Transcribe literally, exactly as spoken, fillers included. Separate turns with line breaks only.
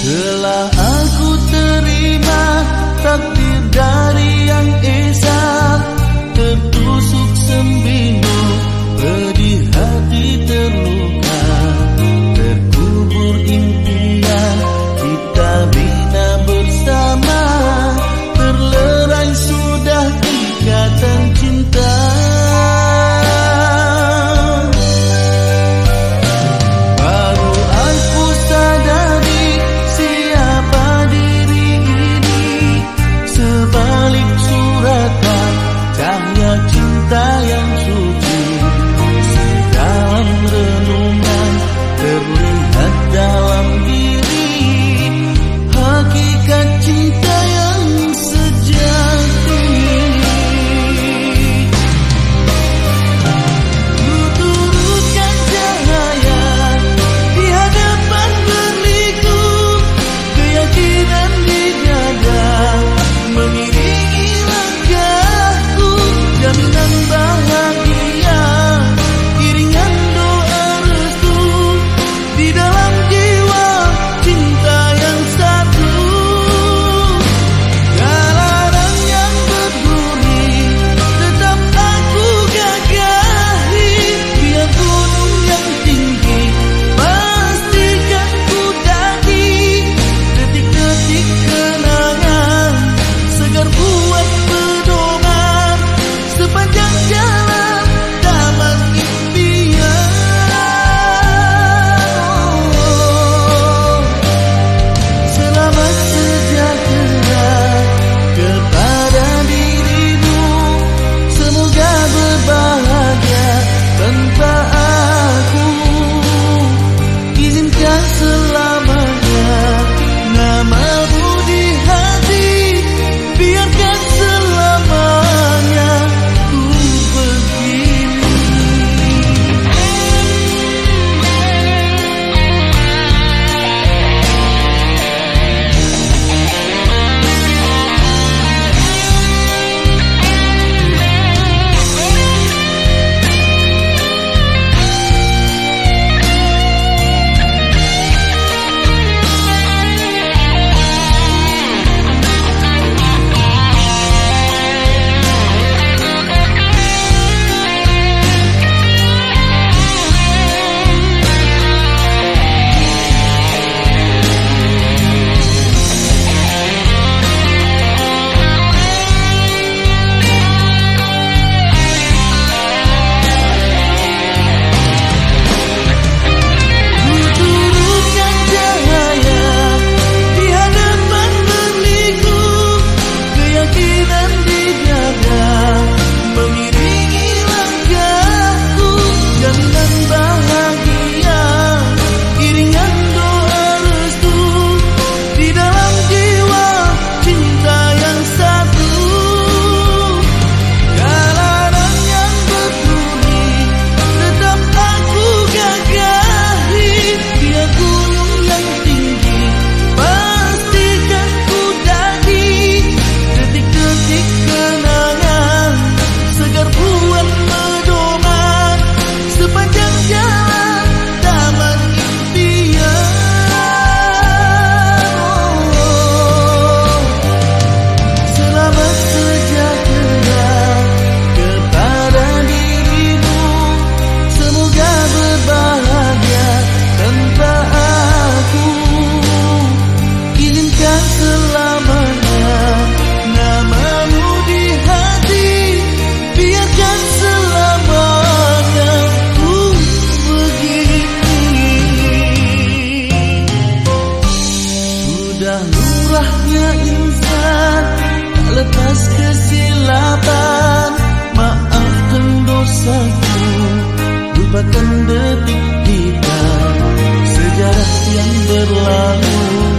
Telah aku terima takdir dari Yang Esa, tertusuk sembinu, pedih hati terluka, terkubur impian kita bina bersama, terlerai sudah ikatan cinta. Cinta yang suci sedalam renungan terlihat dalam diri, hakikat cinta yang sejati. Ku turutkan cahaya di hadapan berliku, keyakinan di dada mengiringi langkahku, jaminan bahagia, iringan doa restu di dalam jiwa cinta yang satu. Galaran yang berduri tetap aku gagahi, biar gunung yang tinggi pastikan ku daki, detik-detik kenangan segar buat pedoman sepanjang jalan taman impian. Selamat sejahtera kepada dirimu, semoga berbahagia tanpa aku. Izinkan selamanya namamu di hati, biarkan selamanya ku begini. Lumrahnya insan tak lepas kesilapan, maafkan dosaku, lupakan detik kita, sejarah yang berlalu.